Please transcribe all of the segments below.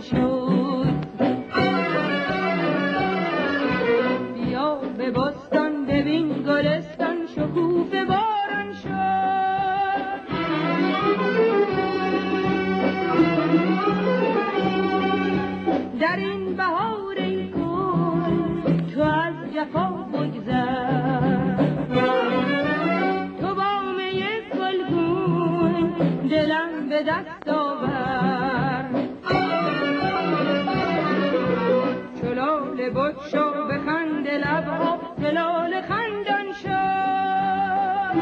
شد. بیا به بستان ببین گلستان شکوفه باران شد. در این بهار گل تو از جفا بگذر، تو با می گلگون دلم به دست آور. چو لاله بت شو بخند لبها ز لاله خندان شد.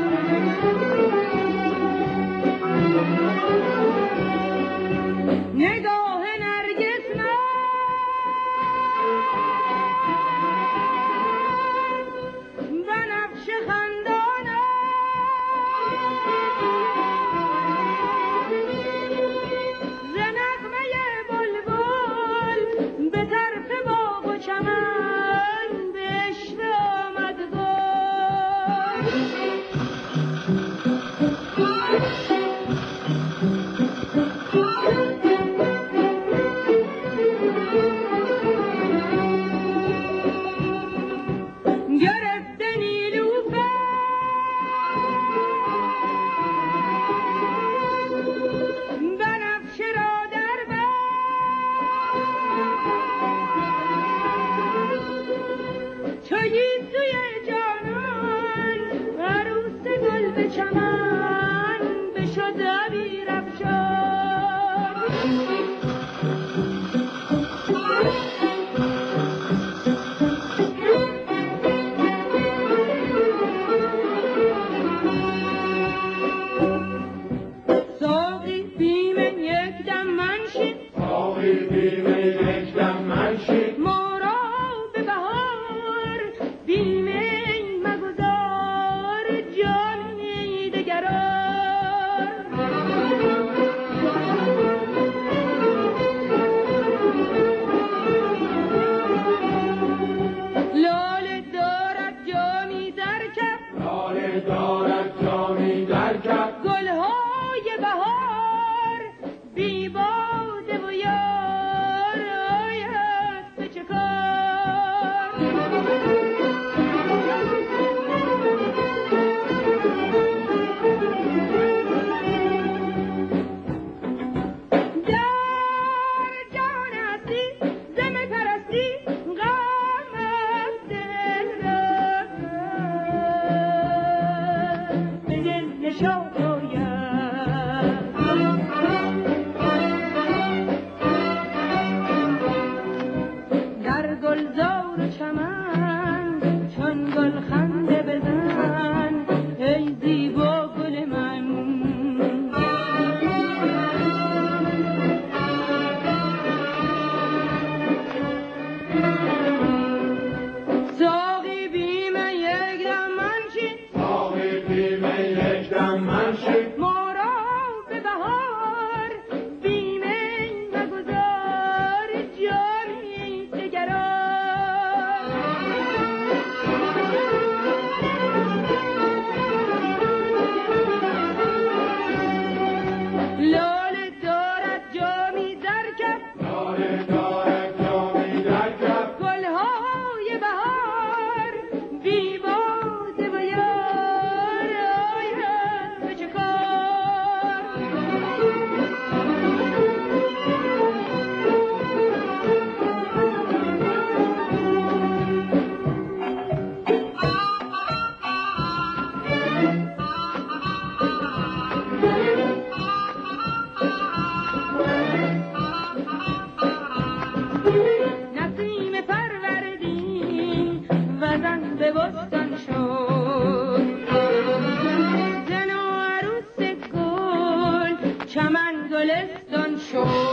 نگاه نرگس بنفش خندانم، ز نغمه بلبل به طرف باغ و چمن به عشوه آمد گرفته نیلوفر بنفشه را در بر، چو گیسوی جانان عروس گل به چمن بشد عبیر افشان. ساقی بیم یک دم منشین، ساقی بیم یک دم منشین، ما را به بهار بیم مگذار جامی دگران. لاله دارد جامی در کف، لاله دارد جامی در کف، گلهای بهار بی باده و یار آید به چه کار. در جهان هستی زم پرستی غم از دل رفت، به دل نشاط آید. در گلزار و چمن چون گل خنده بزن ای زیبا گل من. ساقی بیم یک دم منشین، ساقی بیم یک دم منشین، ما را به بهار بیم مگذار جامی دگران. لاله دارد جامی در کف، لاله دارد جامی در کف، گلهای بهار بی باده و یار آید به چه کار. نسیم پروردین وزن به بستان شد، زن و عروس گل چمن گلستان شد.